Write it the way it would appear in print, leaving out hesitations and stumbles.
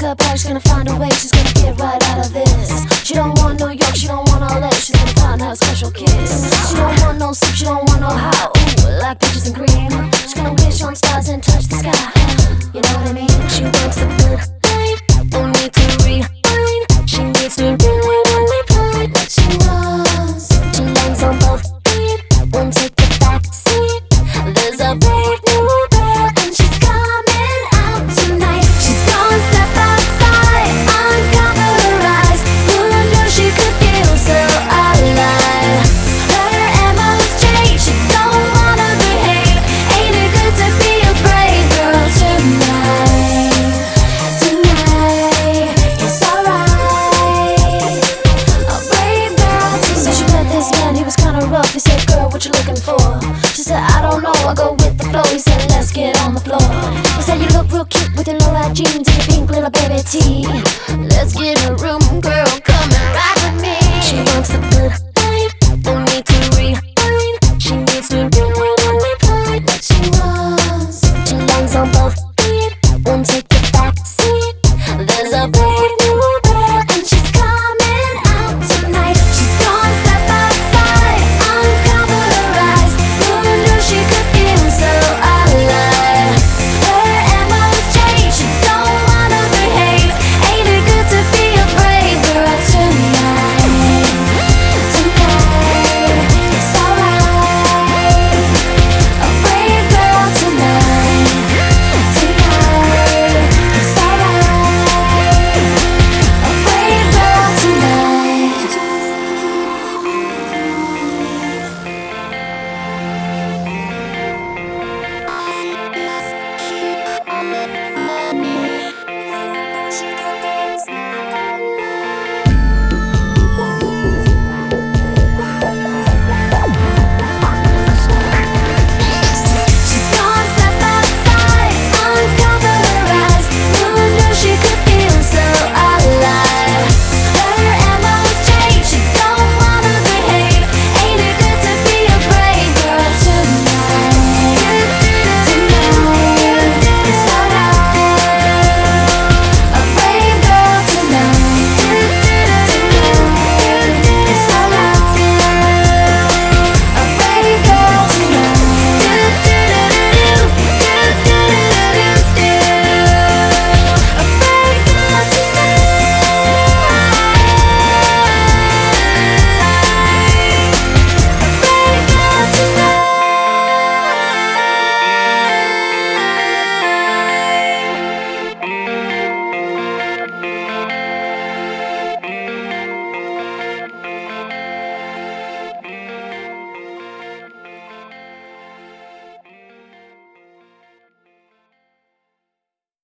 her back, she's gonna find a way, she's gonna get right out of this. She don't want New York, she don't want LA, she's gonna find her a special kiss. She don't want no soup, she don't want no how, ooh, like peaches and cream. She's gonna wish on stars and touch the sky, you know what I mean? She wants a good life, don't need to rewind. She needs to really, really find what she wants. She lands on both feet, won't take the back seat. There's a brave new girl and she's coming out tonight. She's gonna step outside, uncover her eyes. Who knew she could feel so alive? Her MO's changed, she don't wanna behave. Ain't it good to be a brave girl tonight? Tonight, it's alright. A brave girl tonight. So she met this man, he was kinda rough. He said, girl, what you looking for? She said, I don't know, I go with the flow. He said, let's get on the floor. He said, you look real cute with your low-rise jeans and your pink little baby tee. Let's get in a room, girl.